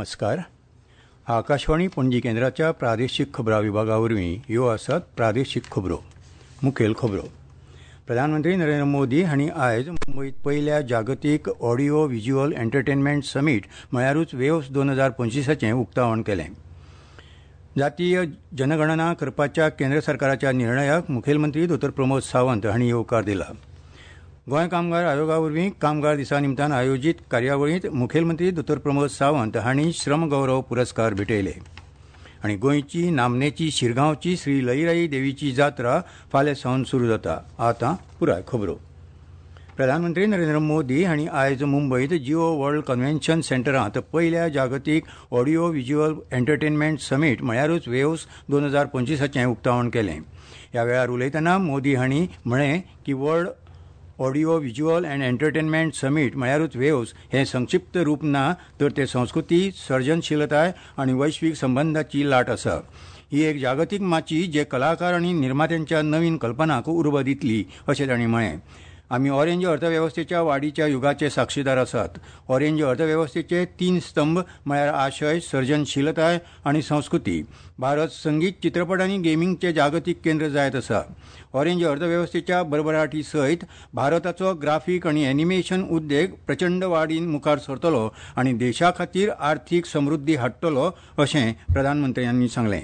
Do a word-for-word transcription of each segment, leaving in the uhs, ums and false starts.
नमस्कार. आकाशवाणी पणजी केंद्राच्या प्रादेशीक खबरां विभागा वरवीं ह्यो आसात प्रादेशीक खबरो. मुखेल खबरो. प्रधानमंत्री नरेंद्र मोदी हांणी आयज मुंबयत पयल्या जागतीक ऑडिओ व्हिज्युअल एंटरटेनमेंट समीट म्हळ्यारूच वेव्स दोन हजार पंचवीसाचें उक्तावण केलें. जातीय जनगणना करपाच्या केंद्र सरकाराच्या निर्णयाक मुखेलमंत्री दोतोर प्रमोद सावंत हांणी येवकार दिला. गोंय कामगार आयोगा वरवीं कामगार दिसा निमतान आयोजीत कार्यावळींत मुखेलमंत्री दोतोर प्रमोद सावंत हांणी श्रम गौरव पुरस्कार भेटयले. आनी गोंयची नामनेची शिरगांवची श्री लईराई देवीची जात्रा फाल्यां सावन सुरू जाता. आतां पुराय खबरो. प्रधानमंत्री नरेंद्र मोदी हांणी आयज मुंबयत जिओ वर्ल्ड कन्व्हेन्शन सेंटरांत पयल्या जागतीक ऑडिओ व्हिज्युअल एंटरटेनमेंट समीट म्हळ्यारूच वेव्स दोन हजार पंचवीसाचें उक्तावण केलें. ह्या वेळार उलयतना मोदी हांणी म्हळें की world audio visual and entertainment summit म्हळ्यारूच वेव्स हें संक्षिप्त रूप ना तर ते संस्कृती, सर्जनशीलताय आनी वैश्वीक संबंदाची लाट आसा. ही एक जागतीक माची जे कलाकार आनी निर्मात्यांच्या नवीन कल्पनाक उर्बा दितली अशें तांणी म्हळें. आमी ऑरेंज अर्थवेवस्थेच्या वाडीच्या युगाचे साक्षीदार आसात. ऑरेंज अर्थवेवस्थेचे तीन स्तंभ म्हळ्यार आशय, सर्जनशीलताय आनी संस्कृती. भारत संगीत, चित्रपट आनी गेमींगचें जागतीक केंद्र जायत आसा. ऑरेंज अर्थवेवस्थेच्या भरभराटी सयत भारताचो ग्राफीक आनी एनिमेशन उद्देग प्रचंड वाडीन मुखार सरतलो आनी देशा खातीर आर्थीक समृद्धी हाडटलो अशें प्रधानमंत्र्यांनी सांगलें.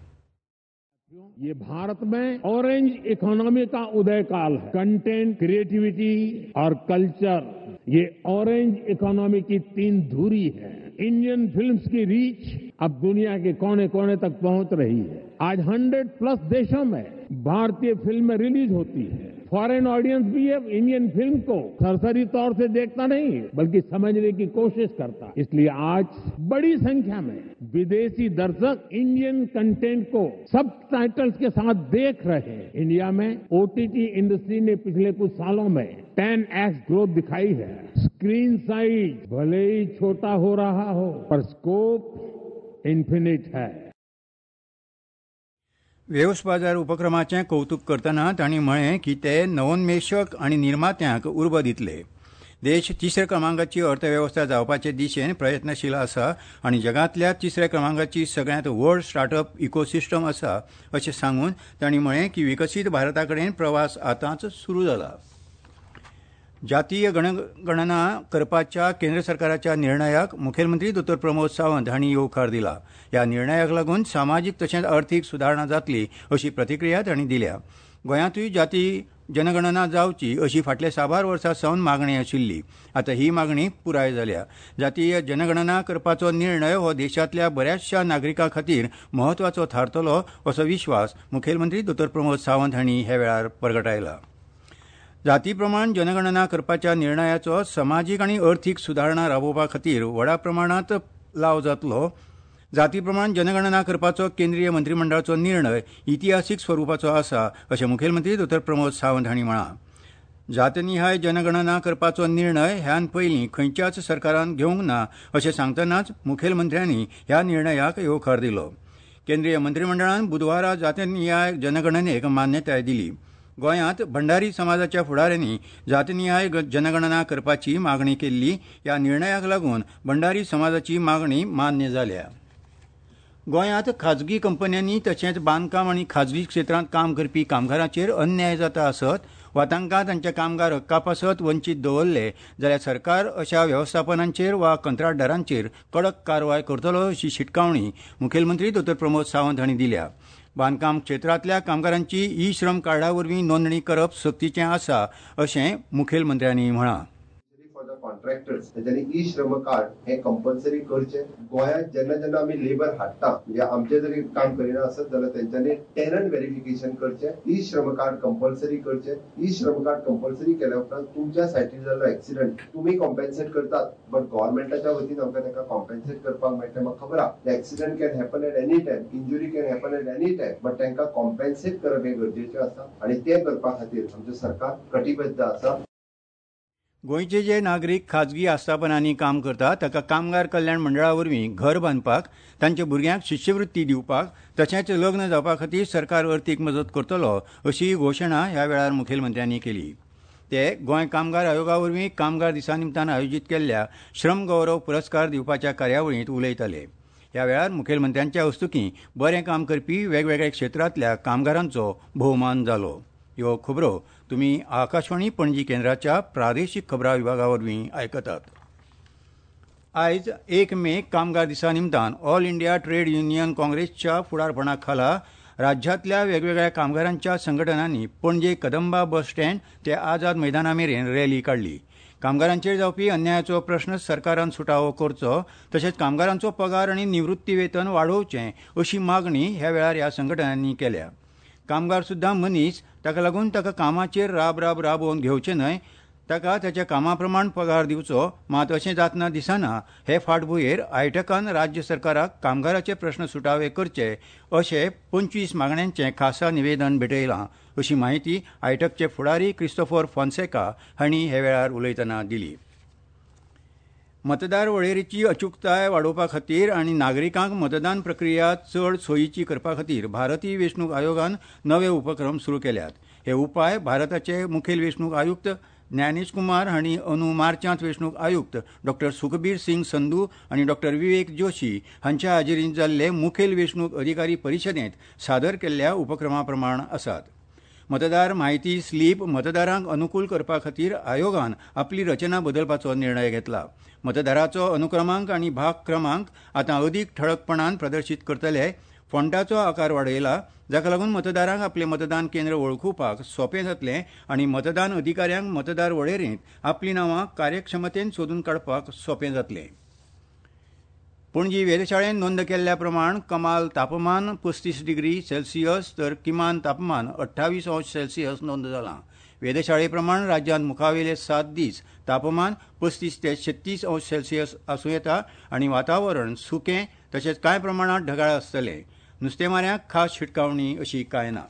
ये भारत में ऑरेंज इकोनॉमी का उदय काल है. कंटेंट, क्रिएटिविटी और कल्चर, ये ऑरेंज इकोनॉमी की तीन धुरी है. इंडियन फिल्म्स की रीच अब दुनिया के कोने कोने तक पहुंच रही है. आज हंड्रेड प्लस देशों में भारतीय फिल्में रिलीज होती है. फॉरेन ऑडियंस भी अब इंडियन फिल्म को सरसरी तौर से देखता नहीं बल्कि समझने की कोशिश करता. इसलिए आज बड़ी संख्या में विदेशी दर्शक इंडियन कंटेंट को सबटाइटल्स के साथ देख रहे हैं. इंडिया में ओटीटी इंडस्ट्री ने पिछले कुछ सालों में टेन एक्स ग्रोथ दिखाई है. स्क्रीन साइज भले ही छोटा हो रहा हो पर स्कोप इन्फिनिट है. वेव्स बाजार उपक्रमाचें कौतुक करतना तांणी म्हळें की ते नवोन्मेशक आनी निर्मात्यांक उर्बा दितले. देश तिसऱ्या क्रमांकाची अर्थवेवस्था जावपाचे दिशेन प्रयत्नशील आसा आनी जगांतल्या तिसऱ्या क्रमांकाची सगळ्यांत व्हड स्टार्टअप इकोसिस्टम आसा अशें सांगून तांणी म्हळें की विकसीत भारता कडेन प्रवास आतांच सुरू जाला. जातीय गणगणना करपाच्या केंद्र सरकाराच्या निर्णयाक मुखेलमंत्री दोतोर प्रमोद सावंत हांणी येवकार दिला. ह्या निर्णयाक लागून सामाजीक तशेंच अर्थीक सुदारणा जातली अशी प्रतिक्रिया तांणी दिल्या. गोंयांतूय जाती जनगणना जावची अशी फाटल्या साबार वर्सां सावन मागणी आशिल्ली. आतां ही मागणी पुराय जाल्या. जातीय जनगणना करपाचो निर्णय हो देशांतल्या बऱ्याचशा नागरिकां खातीर म्हत्वाचो थारतलो असो विश्वास मुखेलमंत्री दोतोर प्रमोद सावंत हांणी ह्या वेळार परगटायला. जाती प्रमाण जनगणना करपाच्या निर्णयाचो समाजीक आनी अर्थीक सुदारणा राबोवपा खातीर व्हडा प्रमाणांत लाव जातलो. जाती प्रमाण जनगणना करपाचो केंद्रीय मंत्रिमंडळाचो निर्णय इतिहासीक स्वरुपाचो आसा अशें मुखेलमंत्री दोतोर प्रमोद सावंत हांणी म्हळां. जातनिहाय जनगणना करपाचो निर्णय ह्यान पयलीं खंयच्याच सरकारान घेवंक ना अशें सांगतनाच मुखेलमंत्र्यांनी ह्या निर्णयाक येवकार दिलो. केंद्रीय मंत्रिमंडळान बुधवारा जातनिहाय जनगणनेक मान्यताय दिली. गोंयांत भंडारी समाजाच्या फुडाऱ्यांनी जातनिहाय जनगणना करपाची मागणी केल्ली. ह्या निर्णयाक लागून भंडारी समाजाची मागणी मान्य जाल्या. गोंयांत खाजगी कंपन्यांनी तशेंच बांदकाम आनी खाजगी क्षेत्रांत काम करपी कामगारांचेर अन्याय जाता आसत वा तांकां तांच्या कामगार हक्का पासत वंचीत दवरले जाल्यार सरकार अशा वेवस्थापनांचेर वा कंत्राटदारांचेर कडक कारवाय करतलो अशी शिटकावणी मुखेलमंत्री दोतोर प्रमोद सावंत हांणी दिल्या. बांदकाम क्षेत्रांतल्या कामगारांची ई श्रम कार्डा वरवीं नोंदणी करप सक्तीचें आसा अशें मुखेलमंत्र्यांनी म्हळां. कॉन्ट्रॅक्टर्स त्याच्यानी ई श्रम कार्ड हे कंपल्सरी करचे. गोंयांत जेन्ना जेन्ना आमी लेबर हाडटा म्हणजे आमचे जरी काम करिना आसत जाल्यार तेंच्यांनी टेनंट व्हेरिफिकेशन करचे. ई श्रम कार्ड कंपल्सरी करचे. ई श्रम कार्ड कंपल्सरी केल्या उपरांत तुमच्या सायटीर जाल्लो एक्सिडंट तुमी कॉम्पेन्सेट करतात बट गव्हर्नमेंटाच्या वतीन आमकां ताका कॉम्पेन्सेट करपाक मेळटा. म्हाका खबर आहा accident can happen at any time, injury can happen at any time but तांकां कॉम्पेन्सेट करप हें गरजेचें आसा आनी तें करपा खातीर आमचें सरकार कटिबद्ध आसा. गोंयचे जे नागरीक खाजगी आस्थापनांनी काम करतात ताका कामगार कल्याण मंडळा वरवीं घर बांदपाक, तांच्या भुरग्यांक शिश्यवृत्ती दिवपाक तशेंच लग्न जावपा खातीर सरकार अर्थीक मजत करतलो अशी घोशणा ह्या वेळार मुखेलमंत्र्यांनी केली. ते गोंय कामगार आयोगा वरवीं कामगार दिसा निमतान आयोजीत केल्ल्या श्रम गौरव पुरस्कार दिवपाच्या कार्यावळींत उलयताले. ह्या वेळार मुखेलमंत्र्यांच्या हस्तुकीं बरें काम करपी वेगवेगळ्या क्षेत्रांतल्या कामगारांचो भोवमान जालो. ह्यो खबरो तुमी आकाशवाणी पणजी केंद्राच्या प्रादेशीक खबरां विभागा वरवीं आयकतात. आयज एक मे कामगार दिसा निमतान ऑल इंडिया ट्रेड युनियन काँग्रेसच्या फुडारपणा खाला राज्यांतल्या वेगवेगळ्या कामगारांच्या संघटनांनी पणजे कदंबा बस स्टँड ते आझाद मैदाना मेरेन रॅली काडली. कामगारांचेर जावपी अन्यायाचो प्रस्न सरकारान सुटावो करचो तशेंच कामगारांचो पगार आनी निवृत्ती वेतन वाडोवचें अशी मागणी ह्या वेळार ह्या संघटनांनी केल्या. कामगार सुद्दां मनीस, ताका लागून ताका कामाचेर राब राब राबोवन घेवचें न्हय, ताका ताच्या कामा प्रमाण पगार दिवचो. मात अशें जातना दिसना. हे फाटभुंयेर आयटकान राज्य सरकाराक कामगाराचे प्रस्न सुटावे करचे अशें पंचवीस मागण्यांचें खासा निवेदन भेटयलां अशी माहिती आयटकचे फुडारी क्रिस्तोफर फॉन्सेका हांणी हे वेळार उलयतना दिली. मतदार वळेरेची अचूकताय वाडोवपा खातीर आनी नागरिकांक मतदान प्रक्रिया चड सोयीची करपा खातीर भारतीय वेंचणूक आयोगान नवे उपक्रम सुरू केल्यात. हे उपाय भारताचे मुखेल वेंचणूक आयुक्त ज्ञानेश कुमार हांणी अंदू मार्चांत वेंचणूक आयुक्त डॉ सुखबीर सिंग संधू आनी डॉ विवेक जोशी हांच्या हाजेरींत जाल्ले मुखेल वेंचणूक अधिकारी परिशदेंत सादर केल्ल्या उपक्रमा प्रमाण आसात. मतदार म्हायती स्लीप मतदारांक अनुकूल करपा खातीर आयोगान आपली रचना बदलपाचो निर्णय घेतला. मतदाराचो अनुक्रमांक आनी भाग क्रमांक आतां अदीक ठळकपणान प्रदर्शीत करतले. फॉन्टाचो आकार वाडयला, जाका लागून मतदारांक आपले मतदान केंद्र वळखुवपाक सोंपें जातलें आनी मतदान अधिकाऱ्यांक मतदार वळेरेंत आपलीं नांवां कार्यक्षमतेन सोदून काडपाक सोंपें जातलें. पणजी वेधशाळेन नोंद केल्ल्या प्रमाण कमाल तापमान पस्तीस डिग्री सेल्सियस तर किमान तापमान अठ्ठावीस अंश सेल्सियस नोंद जालां. वेधशाळे प्रमाण राज्यांत मुखावेले सात दीस तापमान पस्तीस ते छत्तीस अंश सेल्सियस आसूं येता आनी वातावरण सुकें तशेंच कांय प्रमाणांत ढगाळ आसतलें. नुस्तेमाऱ्यांक खास शिटकावणी अशी कांय ना.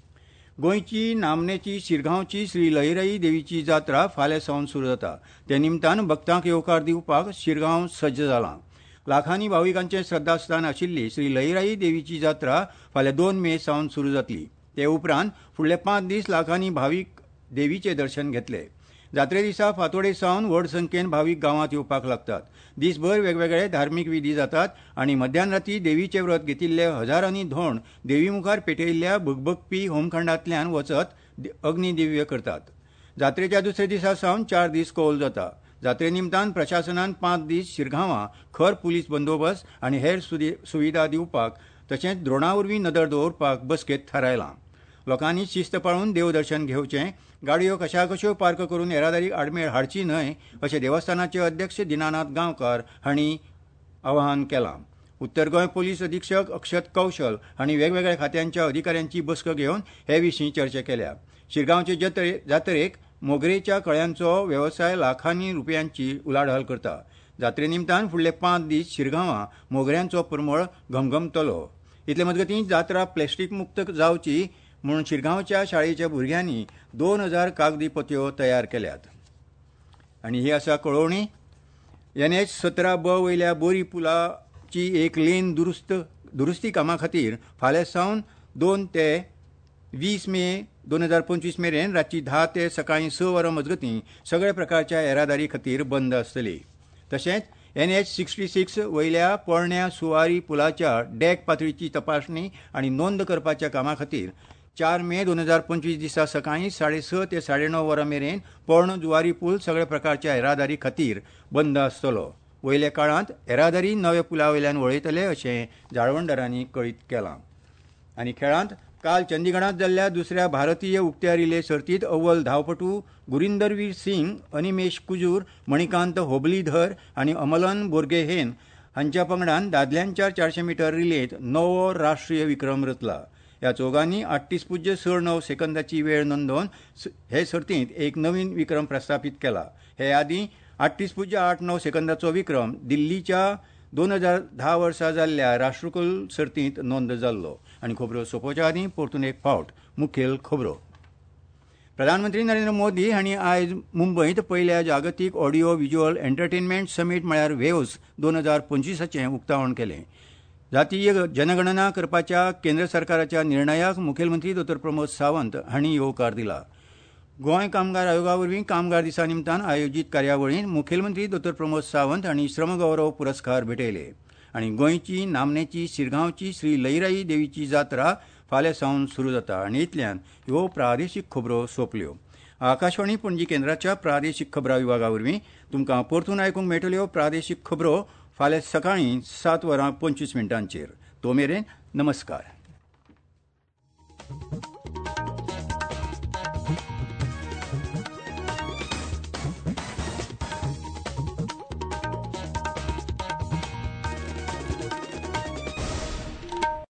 गोंयची नामनेची शिरगांवची श्री लईराई देवीची जात्रा फाल्यां सावन सुरू जाता. ते निमतान भक्तांक येवकार दिवपाक शिरगांव सज्ज जालां. लाखांनी भाविकांचें श्रद्धास्थान आशिल्ली श्री लईराई देवीची जात्रा फाल्यां दोन मे सावन सुरू जातली. ते उपरांत फुडले पांच दीस लाखांनी भावीक देवीचें दर्शन घेतले. जात्रे दिसा फांतोडे सावन व्हड संख्येन भावीक गांवांत येवपाक लागतात. दिसभर वेगवेगळे धार्मीक विधी जातात आनी मध्यान राती देवीचें व्रत घेतिल्ले हजारांनी धोंड देवी मुखार पेटयिल्ल्या भगभगपी होमखंडांतल्यान वचत अग्निदिव्य करतात. जात्रेच्या दुसऱ्या दिसा सावन चार दीस कौल जाता. जात्रे निमतान प्रशासनान पांच दीस शिरगांवां खर पुलीस बंदोबस्त आनी हेर सुविधा दिवपाक तशेंच द्रोणा वरवीं नदर दवरपाक बसकेंत थारायलां. लोकांनी शिस्त पाळून देवदर्शन घेवचें. गाडयो कशा कश्यो पार्क करून येरादारीक आडमेळ हाडची न्हय अशें देवस्थानाचे अध्यक्ष दिनानाथ गांवकार हांणी आवाहन केलां. उत्तर गोंय पुलीस अधीक्षक अक्षत कौशल हांणी वेगवेगळ्या खात्यांच्या अधिकाऱ्यांची बसक घेवन हे विशीं चर्चा केल्या. शिरगांवचे जत्रे जात्रेक मोगरेच्या कळ्यांचो वेवसाय लाखांनी रुपयांची उलाढाल करता. जात्रे निमतान फुडले पांच दीस शिरगांवां मोगऱ्यांचो परमळ घमघमतलो. इतले मजगतीं जात्रा प्लॅस्टीक मुक्त जावची म्हणून शिरगांवच्या शाळेच्या भुरग्यांनी दोन हजार कागदी पोतयो तयार केल्यात. आनी ही आसा कळोवणी. एन एच सतरा ब वयल्या बोरी पुलाची एक लेन दुरुस्त दुरुस्ती कामा खातीर फाल्यां सावन दोन ते वीस मे दोन हजार पंचवीस मेरेन रातची धा ते सकाळीं स वरां मजगतीं सगळ्या प्रकारच्या येरादारी खातीर बंद आसतली. तशेंच एन एच सिक्स्टी सिक्स वयल्या पोरण्या सुवारी पुलाच्या डॅक पातळीची तपासणी आनी नोंद करपाच्या कामा खातीर चार मे दोन हजार पंचवीस दिसा सकाळीं साडे स ते साडे णव वरां मेरेन पोर्ण जुवारी पूल सगळ्या प्रकारच्या येरादारी खातीर बंद आसतलो. वयल्या काळांत येरादारी नव्या पुला वयल्यान वळयतले अशें जाळवणदारांनी कळीत केलां. आनी खेळांत काल चंदीगडांत जाल्ल्या दुसऱ्या भारतीय उक्त्या रिले सर्तींत अव्वल धांवपटू गुरिंदरवीर सिंग, अनिमेश कुजूर, मणिकांत होबलीधर आनी अमलन बोर्गेहेन हांच्या पंगडान दादल्यांच्या चारशे मिटर रिलेंत नवो राष्ट्रीय विक्रम रचला. ह्या चौगांनी आठतीस पुज्य स णव सेकंदाची वेळ नोंदोवन हे सर्तींत एक नवीन विक्रम प्रस्थापीत केला. हे आदीं आठतीस पुज्य आठ णव सेकंदाचो विक्रम दिल्लीच्या दोन हजार धा वर्सा जाल्ल्या राष्ट्रकुल सर्तींत नोंद जाल्लो. आनी खबरो सोंपोवच्या आदीं परतून एक फावट मुखेल खबरो. प्रधानमंत्री नरेंद्र मोदी हांणी आयज मुंबयंत पयल्या जागतीक ऑडिओ व्हिज्युअल एंटरटेनमेंट समीट म्हळ्यार वेव्स दोन हजार पंचवीसाचें उक्तावण केलें. जातीय जनगणना करपाच्या केंद्र सरकाराच्या निर्णयाक मुखेलमंत्री दोतोर प्रमोद सावंत हांणी येवकार दिला. गोंय कामगार आयोगा वरवीं कामगार दिसा निमतान आयोजीत कार्यावळींत मुखेलमंत्री दोतोर प्रमोद सावंत हांणी श्रमगौरव पुरस्कार भेटयले आनी गोंयची नामनेची शिरगांवची श्री लईराई देवीची जात्रा फाल्यां सावन सुरू जाता आनी इतल्यान ह्यो प्रादेशीक खबरो सोंपल्यो. आकाशवाणी पणजी केंद्राच्या प्रादेशीक खबरां विभागा वरवीं तुमकां परतून आयकूंक मेळटल्यो प्रादेशीक खबरो फाल्यां सकाळीं सात वरां पंचवीस मिनटांचेर. तो मेरेन नमस्कार.